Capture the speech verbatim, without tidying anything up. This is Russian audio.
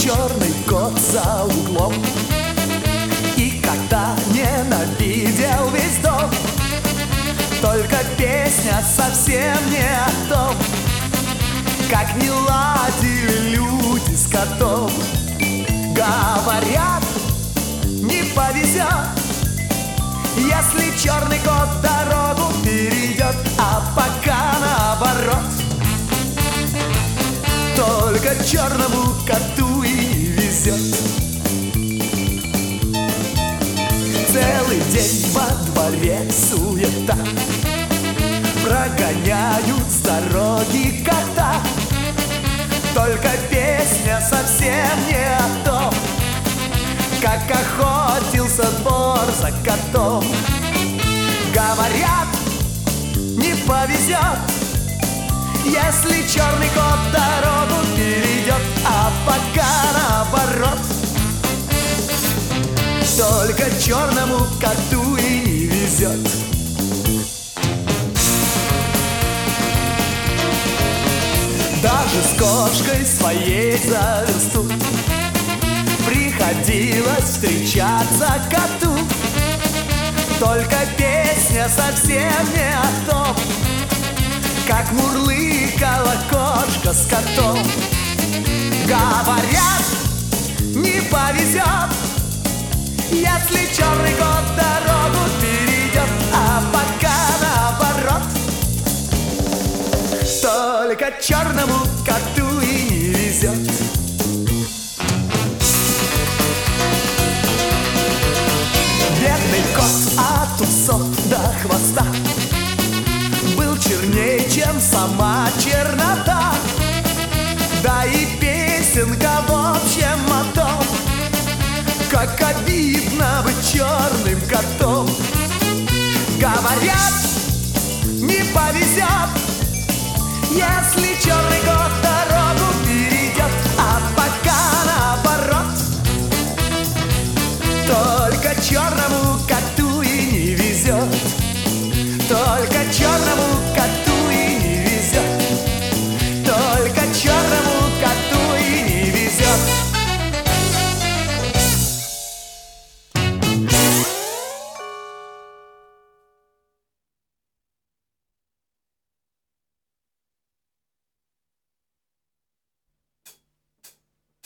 черный кот за углом и кота ненавидел весь дом. Только песня совсем не о том, как не ладили люди с котом. Говорят, не повезет, если черный кот дорогу перейдет, а пока наоборот. Только черному коту и не везет. Целый день во дворе суета, прогоняют с дороги кота. Только песня совсем не о том, как охотился двор за котом. Говорят, не повезет, если черный кот дорогу перейдет, а пока наоборот. Только черному коту и не везет. Даже с кошкой своей за версту приходилось встречаться коту. Только песня совсем не о том, как мурлыкала кошка с котом. Говорят, не повезет, если черный кот дорогу перейдет, а пока наоборот. Только черному коту и не везет. Бедный кот от усов до хвоста был черней, чем сама чернота. Да и песенка в общем о том, как обидно быть черным котом. Говорят, не повезет, если черный кот дорогу перейдет, а пока наоборот. Только черному коту